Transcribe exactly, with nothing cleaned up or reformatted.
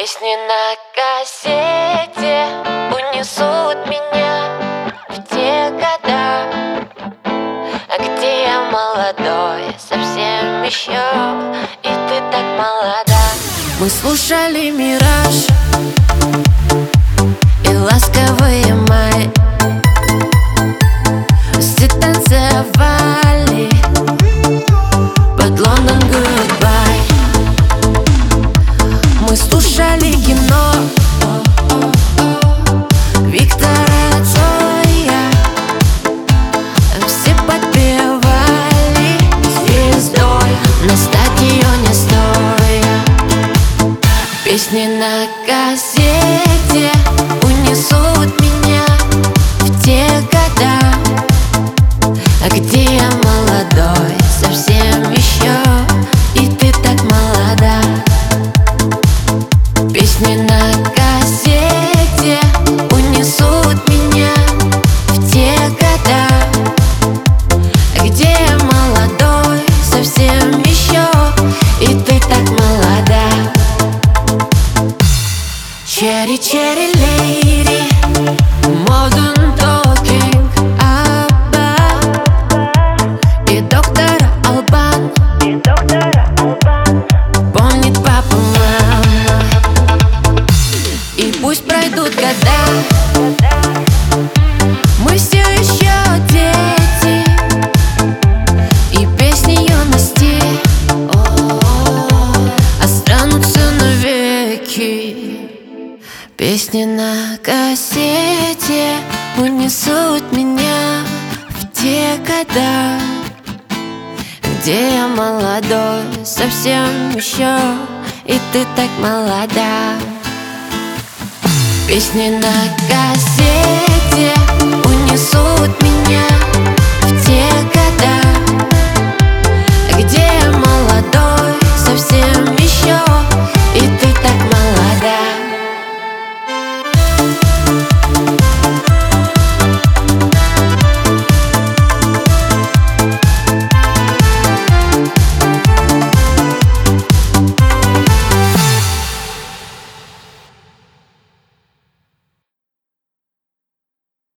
Песни на кассете унесут меня в те года, где я молодой, совсем еще, и ты так молода. Мы слушали «Мираж» и ласковые май, все танцевали под Лондон Goodbye. Мы слушали кино Виктора Цоя, все подпевали звездой на стадионе стоя. Песни на кассете унесут меня в те года, где я молодой, совсем еще, и ты так молода. Песни на кассете унесут меня в те года, где я молодой, совсем еще, и ты так молода. Cherry, cherry lady, modern talking, Абба и доктор Албан. Помнит папа, мама, и пусть пройдут года, мы все еще дети, и песни юности останутся навеки. Песни на кассете унесут меня в те года, где я молодой, совсем еще, и ты так молода. Песни на кассете унесут меня